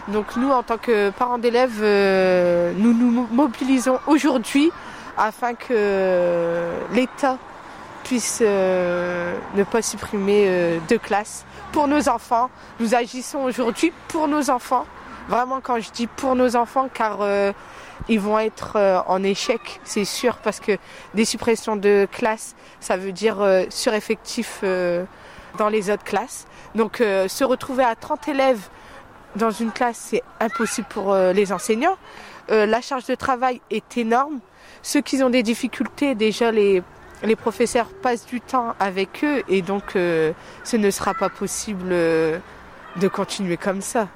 Donc nous, en tant que parents d'élèves, nous nous mobilisons aujourd'hui afin que l'État puisse ne pas supprimer de classes pour nos enfants. Nous agissons aujourd'hui pour nos enfants. Vraiment, quand je dis pour nos enfants, car ils vont être en échec, c'est sûr, parce que des suppressions de classes, ça veut dire sureffectif dans les autres classes. Donc se retrouver à 30 élèves dans une classe, c'est impossible pour les enseignants. La charge de travail est énorme. Ceux qui ont des difficultés, déjà les professeurs passent du temps avec eux et donc ce ne sera pas possible de continuer comme ça.